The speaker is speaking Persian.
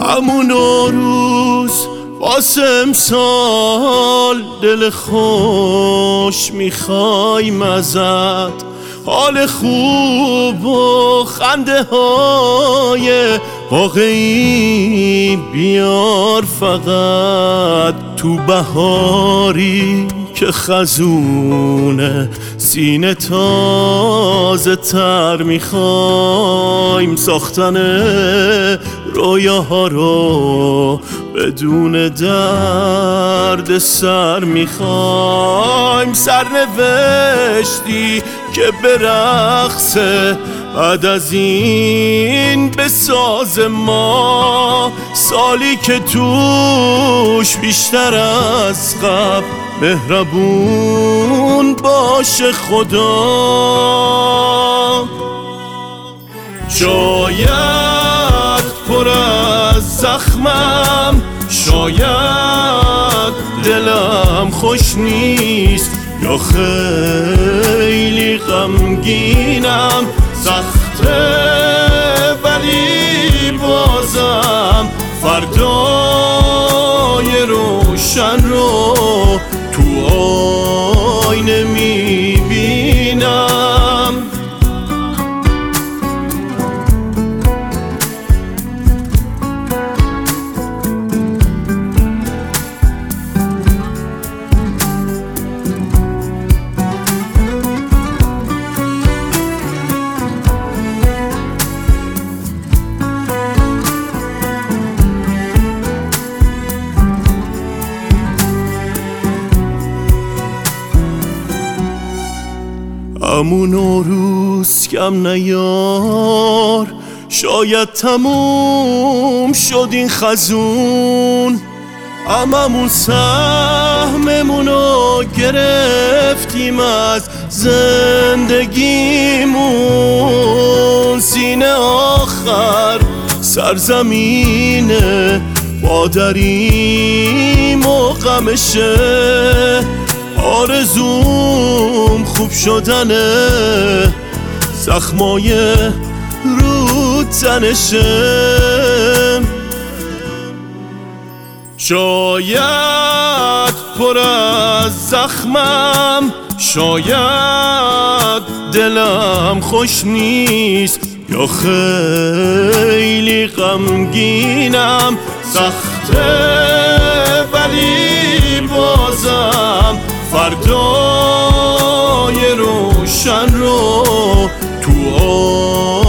همون روز واسه امسال دل خوش میخوایم ازت، حال خوب و خنده های واقعی بیار فقط. تو بهاری که خزونه سینه تازه تر میخوایم، ساختن رویاها رو بدون درد سر میخوایم. سرنوشتی که به رقصه بعد از این بساز ما، سالی که توش بیشتر از قبل مهربون باشه خدا. شاید پر از زخمم، شاید دلم خوش نیست، یا خیلی غمگینم، سخته ولی بازم فردای روشن رو تو آینه میبینم. همون روز کم نیار، شاید تموم شد این خزون، هممون سهممونو گرفتیم از زندگیمون. سینه آخر سرزمینه مادریم و غمشه، آرزوم خوب شدنه، زخمای رو تنشه. شاید پر از زخمم، شاید دلم خوش نیست، یا خیلی غمگینم، سخته ولی بازم فردای روشن رو تو